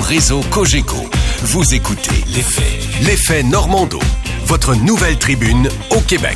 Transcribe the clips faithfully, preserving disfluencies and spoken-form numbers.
réseau Cogeco. Vous écoutez L'Effet. L'Effet Normando. Votre nouvelle tribune au Québec.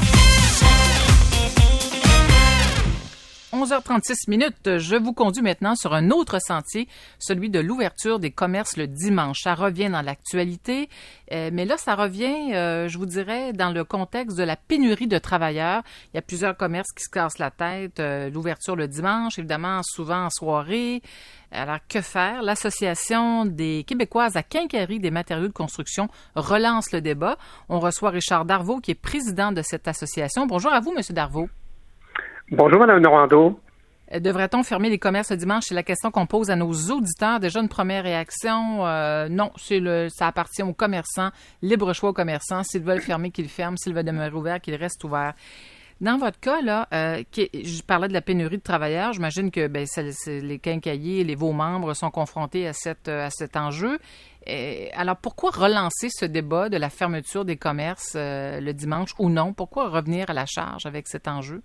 onze heures trente-six minutes, je vous conduis maintenant sur un autre sentier, celui de l'ouverture des commerces le dimanche. Ça revient dans l'actualité, euh, mais là, ça revient, euh, je vous dirais, dans le contexte de la pénurie de travailleurs. Il y a plusieurs commerces qui se cassent la tête. Euh, l'ouverture le dimanche, évidemment, souvent en soirée. Alors, que faire? L'Association des Québécoises à quincaillerie des matériaux de construction relance le débat. On reçoit Richard Darvaux, qui est président de cette association. Bonjour à vous, M. Darvaux. Bonjour, Mme Normando. Devrait-on fermer les commerces le dimanche? C'est la question qu'on pose à nos auditeurs. Déjà, une première réaction, euh, non, c'est le, ça appartient aux commerçants, libre choix aux commerçants. S'ils veulent fermer, qu'ils ferment. S'ils veulent demeurer ouverts, qu'ils restent ouverts. Dans votre cas, là, euh, qui, je parlais de la pénurie de travailleurs. J'imagine que ben, c'est, c'est les quincailliers, les vos membres sont confrontés à, cette, à cet enjeu. Et, alors, pourquoi relancer ce débat de la fermeture des commerces euh, le dimanche ou non? Pourquoi revenir à la charge avec cet enjeu?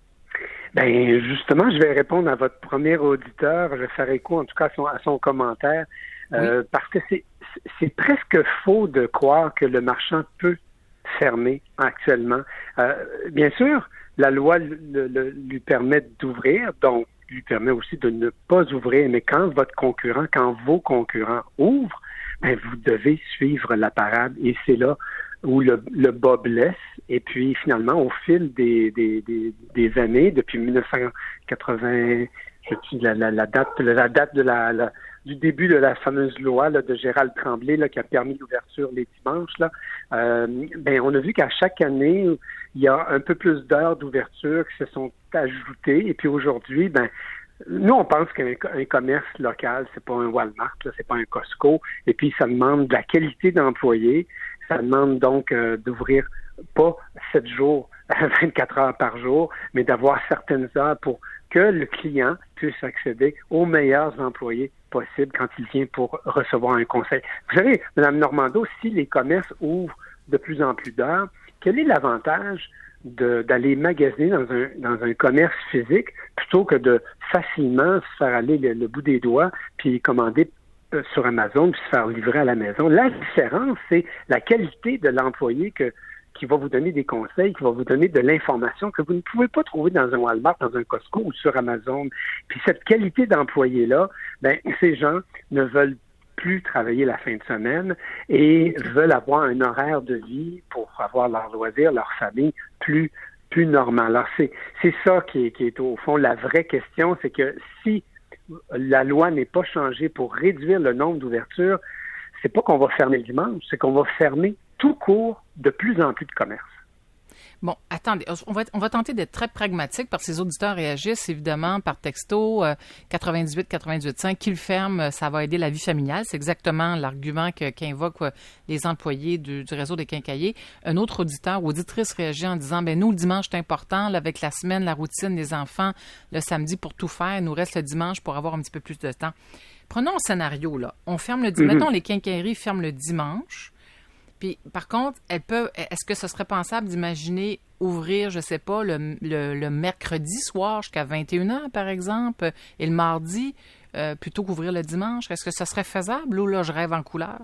Ben justement, je vais répondre à votre premier auditeur. Je vais faire écho, en tout cas, à son, à son commentaire, euh, oui. Parce que c'est, c'est presque faux de croire que le marchand peut fermer actuellement. Euh, bien sûr, la loi le, le, lui permet d'ouvrir, donc lui permet aussi de ne pas ouvrir. Mais quand votre concurrent, quand vos concurrents ouvrent, ben vous devez suivre la parade. Et c'est là où le, le bas blesse. Et puis, finalement, au fil des, des, des, des années, depuis dix-neuf cent quatre-vingt, je sais, la, la, la date, la date de la, la, du début de la fameuse loi là, de Gérald Tremblay là, qui a permis l'ouverture les dimanches, là, euh, ben, on a vu qu'à chaque année, il y a un peu plus d'heures d'ouverture qui se sont ajoutées. Et puis aujourd'hui, ben, nous, on pense qu'un un commerce local, c'est pas un Walmart, là, c'est pas un Costco. Et puis, ça demande de la qualité d'employés. Ça demande donc euh, d'ouvrir pas sept jours, vingt-quatre heures par jour, mais d'avoir certaines heures pour que le client puisse accéder aux meilleurs employés possibles quand il vient pour recevoir un conseil. Vous savez, Mme Normando, si les commerces ouvrent de plus en plus d'heures, quel est l'avantage de, d'aller magasiner dans un, dans un commerce physique plutôt que de facilement se faire aller le, le bout des doigts puis commander sur Amazon puis se faire livrer à la maison? La différence, c'est la qualité de l'employé que, qui va vous donner des conseils, qui va vous donner de l'information que vous ne pouvez pas trouver dans un Walmart, dans un Costco ou sur Amazon. Puis cette qualité d'employé-là, ben ces gens ne veulent plus travailler la fin de semaine et veulent avoir un horaire de vie pour avoir leur loisir, leur famille plus plus normal. Alors c'est c'est ça qui est, qui est au fond la vraie question, c'est que si la loi n'est pas changée pour réduire le nombre d'ouvertures, c'est pas qu'on va fermer le dimanche, c'est qu'on va fermer tout court de plus en plus de commerces. Bon, attendez, on va, on va tenter d'être très pragmatique parce que ces auditeurs réagissent évidemment par texto euh, quatre-vingt-dix-huit quatre-vingt-dix-huit cinq qu'ils ferment, ça va aider la vie familiale. C'est exactement l'argument que, qu'invoquent euh, les employés du, du réseau des quincailliers. Un autre auditeur ou auditrice réagit en disant, ben nous, le dimanche, c'est important, là, avec la semaine, la routine des enfants, le samedi pour tout faire, il nous reste le dimanche pour avoir un petit peu plus de temps. Prenons un scénario, là. On ferme le dimanche, mm-hmm. Mettons, les quincailleries ferment le dimanche. Puis, par contre, elles peuvent. Est-ce que ce serait pensable d'imaginer ouvrir, je sais pas, le, le, le mercredi soir jusqu'à vingt et une heures, par exemple, et le mardi, euh, plutôt qu'ouvrir le dimanche? Est-ce que ça serait faisable ou là, je rêve en couleur?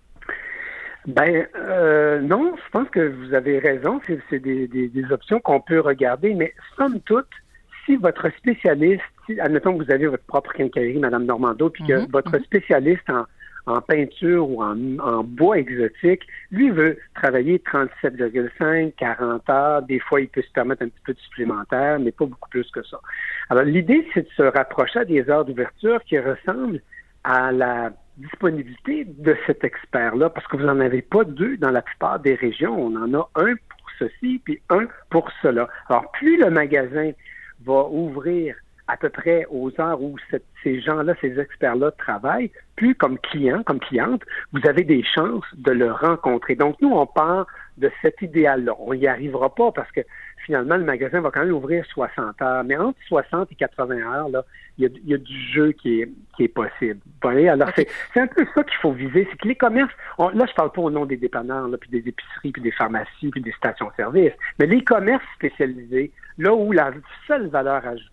Ben euh, non, je pense que vous avez raison. C'est, c'est des, des, des options qu'on peut regarder, mais somme toute, si votre spécialiste, si, admettons que vous avez votre propre quincaillerie, Mme Normando, puis que mm-hmm. votre mm-hmm. spécialiste en en peinture ou en, en bois exotique, lui veut travailler trente-sept virgule cinq, quarante heures. Des fois, il peut se permettre un petit peu de supplémentaire, mais pas beaucoup plus que ça. Alors, l'idée, c'est de se rapprocher à des heures d'ouverture qui ressemblent à la disponibilité de cet expert-là, parce que vous n'en avez pas deux dans la plupart des régions. On en a un pour ceci, puis un pour cela. Alors, plus le magasin va ouvrir à peu près aux heures où cette, ces gens-là, ces experts-là travaillent, plus comme client, comme cliente, vous avez des chances de le rencontrer. Donc, nous, on part de cet idéal-là. On n'y arrivera pas parce que finalement, le magasin va quand même ouvrir soixante heures. Mais entre soixante et quatre-vingts heures, là, il y a, il y a du jeu qui est, qui est possible. Vous voyez? Alors, okay. c'est, c'est un peu ça qu'il faut viser. C'est que les commerces, on, là, je parle pas au nom des dépanneurs, là, puis des épiceries, puis des pharmacies, puis des stations-service, mais les commerces spécialisés, là où la seule valeur ajoutée,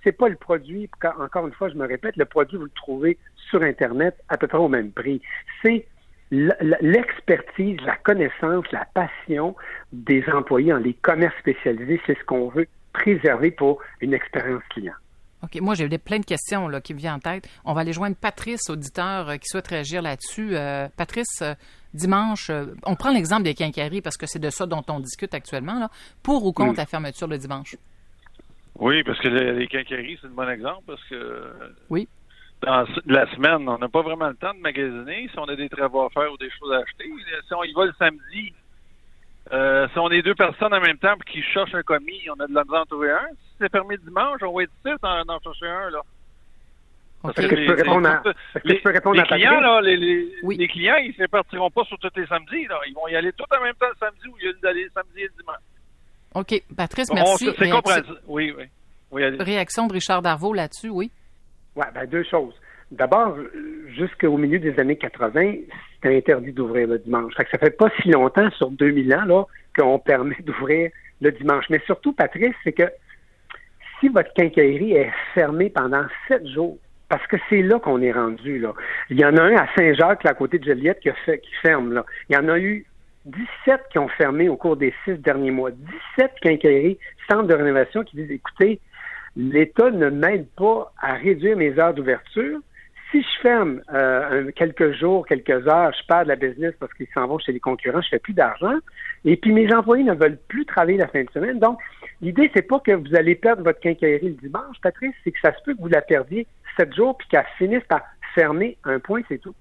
c'est pas le produit, encore une fois, je me répète, le produit, vous le trouvez sur Internet à peu près au même prix. C'est l'expertise, la connaissance, la passion des employés dans les commerces spécialisés, c'est ce qu'on veut préserver pour une expérience client. OK. Moi, j'ai plein de questions là, qui me viennent en tête. On va aller joindre Patrice, auditeur, euh, qui souhaite réagir là-dessus. Euh, Patrice, euh, dimanche, euh, on prend l'exemple des quincailleries parce que c'est de ça dont on discute actuellement. Là. Pour ou contre mmh. la fermeture le dimanche? Oui, parce que les, les quincailleries, c'est un bon exemple parce que oui. dans la semaine, on n'a pas vraiment le temps de magasiner. Si on a des travaux à faire ou des choses à acheter, si on y va le samedi, euh, si on est deux personnes en même temps et qui cherchent un commis, on a de la misère à trouver un. Si c'est fermé dimanche, on va être ici d'en chercher un, là. Okay. Est-ce que je peux répondre à, les, peux répondre les à clients, là, les, les, oui. les clients, ils ne répartiront pas sur tous les samedis, là. Ils vont y aller tout en même temps le samedi ou il y a d'aller le samedi et le dimanche. OK. Patrice, bon, merci. C'est compréhensible. Oui, oui. oui Réaction de Richard Darvaux là-dessus, oui? Oui, bien, deux choses. D'abord, jusqu'au milieu des années quatre-vingt, c'était interdit d'ouvrir le dimanche. Fait que ça fait pas si longtemps, sur deux mille ans, là, qu'on permet d'ouvrir le dimanche. Mais surtout, Patrice, c'est que si votre quincaillerie est fermée pendant sept jours, parce que c'est là qu'on est rendu, là. Il y en a un à Saint-Jacques, là, à côté de Joliette, qui, a fait, qui ferme, là. Il y en a eu dix-sept qui ont fermé au cours des six derniers mois. dix-sept quincailleries, centres de rénovation, qui disent, écoutez, l'État ne m'aide pas à réduire mes heures d'ouverture. Si je ferme euh, quelques jours, quelques heures, je perds de la business parce qu'ils s'en vont chez les concurrents, je fais plus d'argent. Et puis mes employés ne veulent plus travailler la fin de semaine. Donc, l'idée, c'est pas que vous allez perdre votre quincaillerie le dimanche, Patrice, c'est que ça se peut que vous la perdiez sept jours puis qu'elle finisse par fermer un point, c'est tout.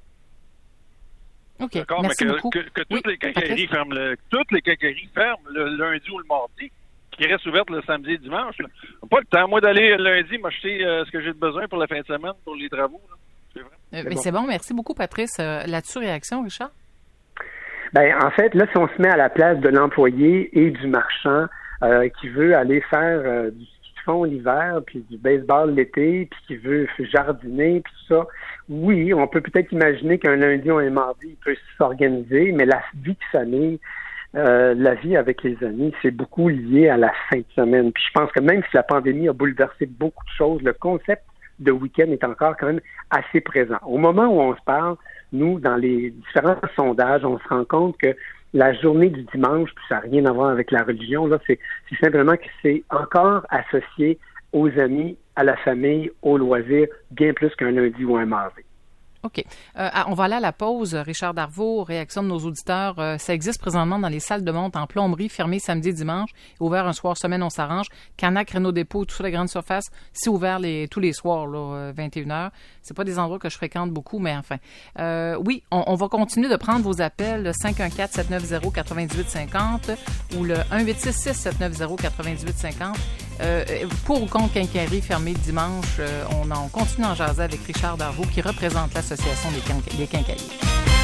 OK. D'accord, merci mais que, beaucoup. que, que toutes, oui, les quincailleries ferment le, toutes les quincailleries ferment le lundi ou le mardi, qui reste ouverte le samedi et le dimanche. Là. Pas le temps, moi, d'aller lundi m'acheter euh, ce que j'ai besoin pour la fin de semaine, pour les travaux. Là. C'est vrai. Euh, c'est mais bon. C'est bon, merci beaucoup, Patrice. Euh, là-dessus, réaction, Richard? Ben, en fait, là, si on se met à la place de l'employé et du marchand euh, qui veut aller faire euh, du ski de fond l'hiver, puis du baseball l'été, puis qui veut jardiner, puis tout ça, oui, on peut peut-être imaginer qu'un lundi ou un mardi, il peut s'organiser, mais la vie de famille, euh, la vie avec les amis, c'est beaucoup lié à la fin de semaine. Puis je pense que même si la pandémie a bouleversé beaucoup de choses, le concept de week-end est encore quand même assez présent. Au moment où on se parle, nous, dans les différents sondages, on se rend compte que la journée du dimanche, puis ça n'a rien à voir avec la religion, là, c'est, c'est simplement que c'est encore associé aux amis, à la famille, aux loisirs, bien plus qu'un lundi ou un mardi. OK. Euh, on va aller à la pause. Richard Darvaux, réaction de nos auditeurs. Euh, ça existe présentement dans les salles de monte en plomberie, fermées samedi et dimanche, ouvert un soir semaine, on s'arrange. Canac, Renault Dépôt, tout ça, les grandes surfaces, c'est ouvert les, tous les soirs, là, vingt et une heures. C'est pas des endroits que je fréquente beaucoup, mais enfin. Euh, oui, on, on va continuer de prendre vos appels, le cinq un quatre, sept neuf zéro, neuf huit cinq zéro ou le un huit six six, sept neuf zéro, neuf huit cinq zéro. Euh, pour ou contre quincaillerie fermée dimanche, euh, on, en, on continue en jaser avec Richard Darvaux qui représente l'Association des, quinca- des quincailliers.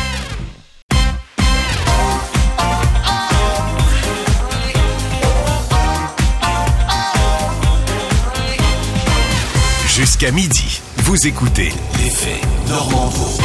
Jusqu'à midi, vous écoutez l'Effet Normandot.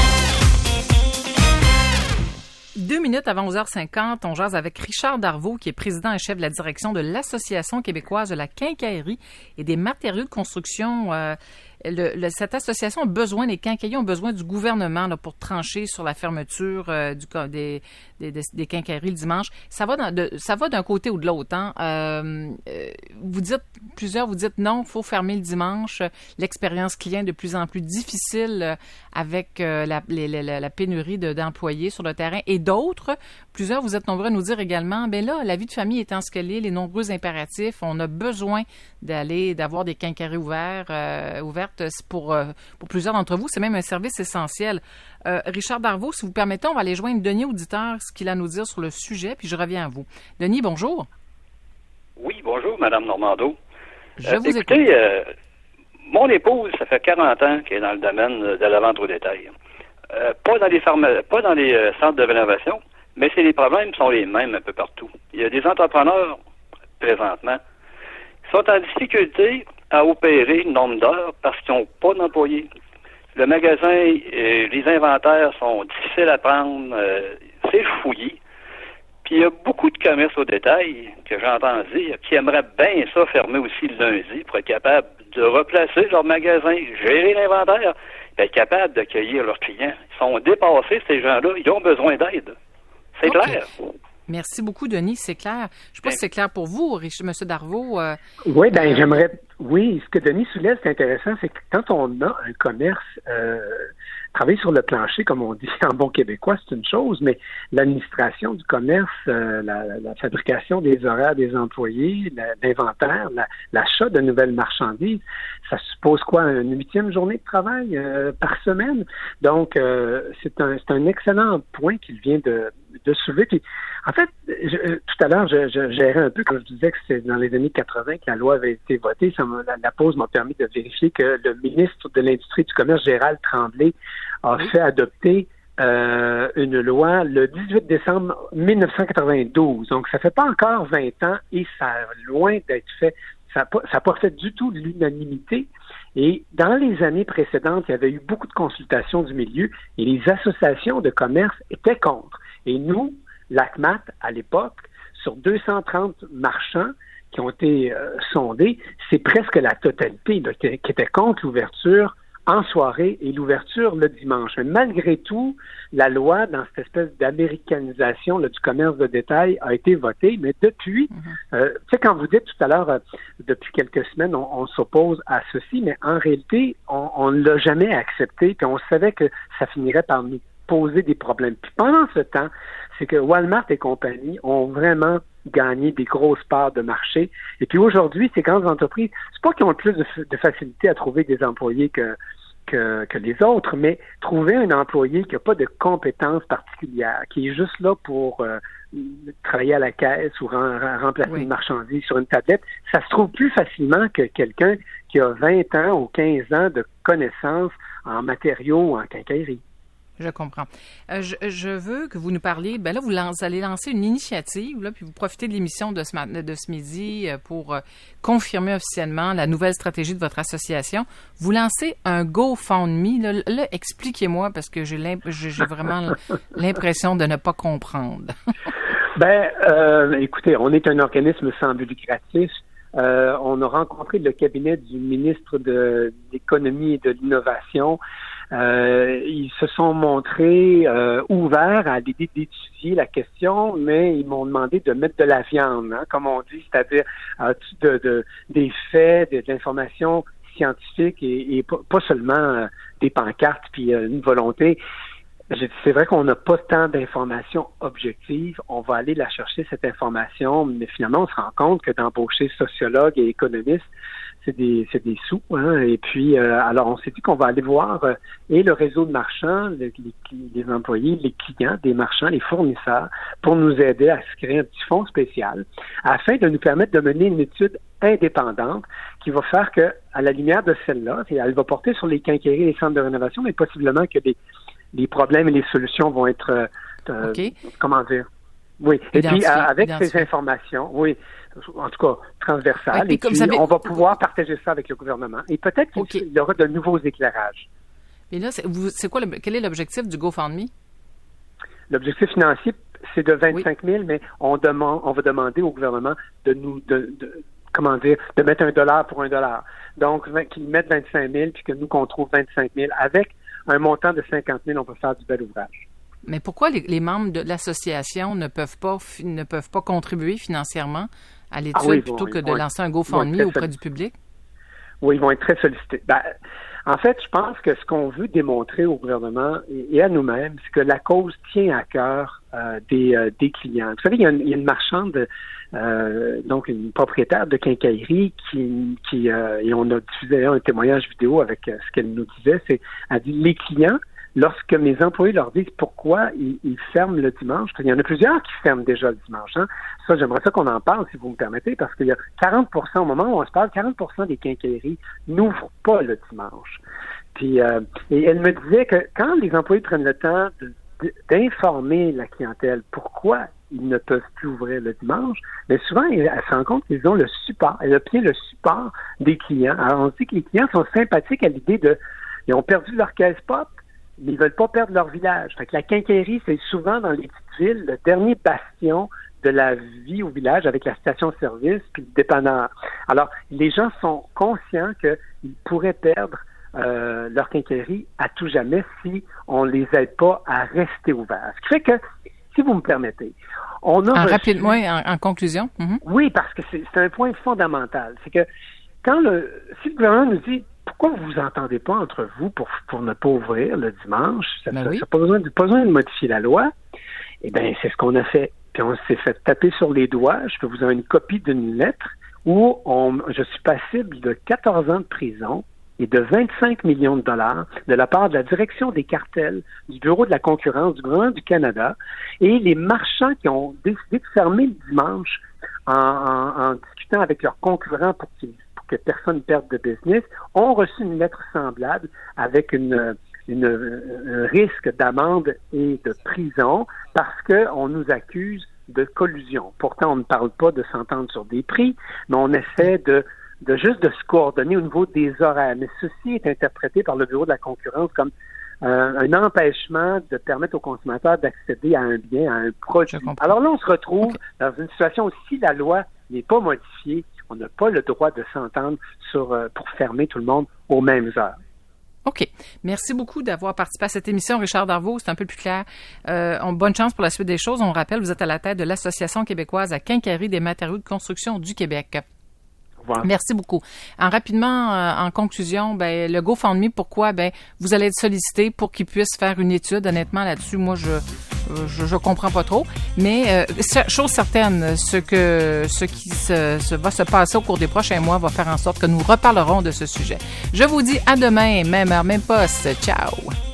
Deux minutes avant onze heures cinquante, on jase avec Richard Darvaux, qui est président et chef de la direction de l'Association québécoise de la quincaillerie et des matériaux de construction. Euh, le, le, cette association a besoin, les quincailliers ont besoin du gouvernement là, pour trancher sur la fermeture euh, du, des, des, des, des quincailleries le dimanche. Ça va, dans, de, ça va d'un côté ou de l'autre. Hein? Euh, euh, vous dites, plusieurs vous dites non, il faut fermer le dimanche. L'expérience client est de plus en plus difficile euh, avec euh, la, les, la, la pénurie de, d'employés sur le terrain. Et d'autres, plusieurs, vous êtes nombreux à nous dire également, ben là, la vie de famille étant ce qu'elle est, les nombreux impératifs, on a besoin d'aller, d'avoir des quincailleries ouvertes, euh, ouvertes pour, euh, pour plusieurs d'entre vous. C'est même un service essentiel. Euh, Richard Darvaux, si vous permettez, on va aller joindre Denis, auditeur, ce qu'il a à nous dire sur le sujet, puis je reviens à vous. Denis, bonjour. Oui, bonjour, Mme Normandot. Je euh, vous écoutez, écoute. Euh, mon épouse, ça fait quarante ans qu'elle est dans le domaine de la vente au détail. Euh, pas dans les pharma- pas dans les euh, centres de rénovation, mais c'est les problèmes sont les mêmes un peu partout. Il y a des entrepreneurs, présentement, qui sont en difficulté à opérer le nombre d'heures parce qu'ils n'ont pas d'employés. Le magasin, euh, les inventaires sont difficiles à prendre, euh, c'est fouillis. Puis il y a beaucoup de commerces au détail que j'entends dire qui aimeraient bien ça fermer aussi le lundi pour être capable de replacer leur magasin, gérer l'inventaire, être capable d'accueillir leurs clients. Ils sont dépassés, ces gens-là. Ils ont besoin d'aide. C'est okay. clair. Merci beaucoup, Denis. C'est clair. Je ne sais pas si c'est clair pour vous, M. Darvaux. Euh, oui, bien, euh, j'aimerais... Oui, ce que Denis soulève, c'est intéressant, c'est que quand on a un commerce... Euh, travailler sur le plancher, comme on dit en bon québécois, c'est une chose, mais l'administration du commerce, euh, la, la fabrication des horaires des employés, la, l'inventaire, la, l'achat de nouvelles marchandises, ça suppose quoi? Une huitième journée de travail euh, par semaine? Donc, euh, c'est un c'est un excellent point qu'il vient de, de soulever. Puis, en fait, je, tout à l'heure, je, je gérais un peu, quand je disais que c'est dans les années quatre-vingt que la loi avait été votée. Ça la, la pause m'a permis de vérifier que le ministre de l'Industrie et du Commerce, Gérald Tremblay, a fait adopter euh, une loi le dix-huit décembre dix-neuf cent quatre-vingt-douze. Donc, ça fait pas encore vingt ans et ça a loin d'être fait. Ça n'a pas, ça a pas fait du tout de l'unanimité. Et dans les années précédentes, il y avait eu beaucoup de consultations du milieu et les associations de commerce étaient contre. Et nous, l'A C M A T, à l'époque, sur deux cent trente marchands qui ont été euh, sondés, c'est presque la totalité là, qui, qui était contre l'ouverture en soirée et l'ouverture le dimanche. Mais malgré tout, la loi, dans cette espèce d'américanisation là, du commerce de détail, a été votée. Mais depuis, mm-hmm. euh, tu sais, quand vous dites tout à l'heure, euh, depuis quelques semaines, on, on s'oppose à ceci, mais en réalité, on ne l'a jamais accepté, puis on savait que ça finirait par nous poser des problèmes. Puis pendant ce temps, c'est que Walmart et compagnie ont vraiment gagné des grosses parts de marché. Et puis aujourd'hui, ces grandes entreprises, c'est pas qu'ils ont le plus de, de facilité à trouver des employés que, que, que les autres, mais trouver un employé qui n'a pas de compétences particulières, qui est juste là pour euh, travailler à la caisse ou rem, remplacer oui. une marchandise sur une tablette, ça se trouve plus facilement que quelqu'un qui a vingt ans ou quinze ans de connaissances en matériaux ou en quincaillerie. Je comprends. Euh, je, je veux que vous nous parliez, ben là, vous, lance, vous allez lancer une initiative, là, puis vous profitez de l'émission de ce, matin, de ce midi pour euh, confirmer officiellement la nouvelle stratégie de votre association. Vous lancez un GoFundMe. Là, là expliquez-moi, parce que j'ai, l'imp- j'ai vraiment l'impression de ne pas comprendre. ben, euh, écoutez, on est un organisme sans but lucratif. Euh, on a rencontré le cabinet du ministre de l'Économie et de l'Innovation. Euh, ils se sont montrés euh, ouverts à l'idée d'étudier la question, mais ils m'ont demandé de mettre de la viande, hein, comme on dit, c'est-à-dire euh, de, de, des faits, de, de l'information scientifique et, et pas, pas seulement euh, des pancartes puis euh, une volonté. J'ai dit, c'est vrai qu'on n'a pas tant d'informations objectives. On va aller la chercher, cette information, mais finalement, on se rend compte que d'embaucher sociologues et économistes, c'est des c'est des sous. Hein? Et puis, euh, alors, on s'est dit qu'on va aller voir euh, et le réseau de marchands, les, les, les employés, les clients des marchands, les fournisseurs, pour nous aider à se créer un petit fonds spécial afin de nous permettre de mener une étude indépendante qui va faire que, à la lumière de celle-là, elle va porter sur les quincailleries et les centres de rénovation, mais possiblement que les les problèmes et les solutions vont être, euh, okay. comment dire, oui. Et puis, euh, avec ces informations, oui, en tout cas, transversales, ouais, et puis avez... on va pouvoir partager ça avec le gouvernement. Et peut-être qu'il okay. y aura de nouveaux éclairages. Mais là, c'est, vous, c'est quoi, le, quel est l'objectif du GoFundMe? L'objectif financier, c'est de vingt-cinq mille, oui. mais on demande, on va demander au gouvernement de nous, de, de comment dire, de mettre un dollar pour un dollar. Donc, qu'ils mettent vingt-cinq mille, puis que nous, qu'on trouve vingt-cinq mille avec un montant de cinquante mille, on peut faire du bel ouvrage. Mais pourquoi les, les membres de l'association ne peuvent pas ne peuvent pas contribuer financièrement à l'étude ah oui, plutôt vont, que de vont, lancer un GoFundMe auprès du public? Oui, ils vont être très sollicités. Ben, en fait, je pense que ce qu'on veut démontrer au gouvernement et, et à nous-mêmes, c'est que la cause tient à cœur euh, des, euh, des clients. Vous savez, il y a une, il y a une marchande, euh, donc une propriétaire de quincaillerie qui, qui euh, et on a diffusé un témoignage vidéo avec euh, ce qu'elle nous disait, c'est, elle dit, les clients, lorsque mes employés leur disent pourquoi ils, ils ferment le dimanche, il y en a plusieurs qui ferment déjà le dimanche. Hein. Ça, j'aimerais ça qu'on en parle, si vous me permettez, parce qu'il y a quarante pour cent au moment où on se parle, quarante pour cent des quincailleries n'ouvrent pas le dimanche. Puis, euh, et elle me disait que quand les employés prennent le temps de, de, d'informer la clientèle pourquoi ils ne peuvent plus ouvrir le dimanche, mais souvent, elle, elle se rend compte qu'ils ont le support, elle obtient le support des clients. Alors, on dit que les clients sont sympathiques à l'idée de, ils ont perdu leur caisse pop, mais ils veulent pas perdre leur village. Fait que la quincaillerie, c'est souvent dans les petites villes le dernier bastion de la vie au village avec la station-service puis le dépanneur. Alors, les gens sont conscients qu'ils pourraient perdre euh, leur quincaillerie à tout jamais si on les aide pas à rester ouverts. Ce qui fait que, si vous me permettez, on a en reçu... rapidement, en, en conclusion. Mm-hmm. Oui, parce que c'est, c'est un point fondamental. C'est que quand le, si le gouvernement nous dit pourquoi vous vous entendez pas entre vous pour, pour ne pas ouvrir le dimanche, ça n'a oui. pas besoin de, pas besoin de modifier la loi, eh bien, c'est ce qu'on a fait. Puis on s'est fait taper sur les doigts. Je peux vous donner une copie d'une lettre où on, je suis passible de quatorze ans de prison et de vingt-cinq millions de dollars de la part de la direction des cartels, du Bureau de la concurrence, du gouvernement du Canada, et les marchands qui ont décidé de fermer le dimanche en, en, en discutant avec leurs concurrents pour, qu'ils, pour que personne ne perde de business, ont reçu une lettre semblable avec une, une, un risque d'amende et de prison parce qu'on nous accuse de collusion. Pourtant, on ne parle pas de s'entendre sur des prix, mais on essaie de de juste de se coordonner au niveau des horaires. Mais ceci est interprété par le Bureau de la concurrence comme euh, un empêchement de permettre aux consommateurs d'accéder à un bien, à un produit. Alors là, on se retrouve okay. dans une situation où si la loi n'est pas modifiée, on n'a pas le droit de s'entendre sur euh, pour fermer tout le monde aux mêmes heures. OK. Merci beaucoup d'avoir participé à cette émission, Richard Darvaux. C'est un peu plus clair. Euh, on, bonne chance pour la suite des choses. On rappelle, vous êtes à la tête de l'Association québécoise à quincaillerie des matériaux de construction du Québec. Voilà. Merci beaucoup. En rapidement, euh, en conclusion, ben le GoFundMe, pourquoi? Ben vous allez être sollicité pour qu'ils puissent faire une étude. Honnêtement, là-dessus, moi, je je, je comprends pas trop. Mais euh, chose certaine, ce que ce qui se, se va se passer au cours des prochains mois va faire en sorte que nous reparlerons de ce sujet. Je vous dis à demain, même heure, même poste. Ciao.